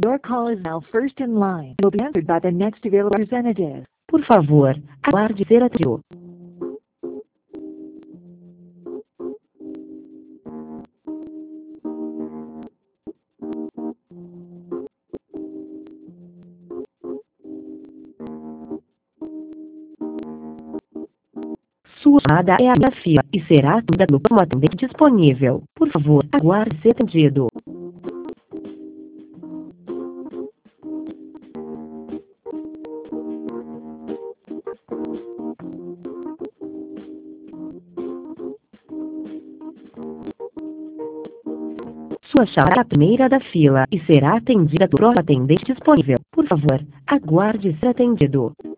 Your call is now first in line. Will be answered by the next available representative. Por favor, aguarde ser atendido. Sua chamada é a fila e será atendida pelo próximo atendente disponível. Por favor, aguarde ser atendido. Sua chamada é a primeira da fila e será atendida pelo próximo atendente disponível. Por favor, aguarde ser atendido.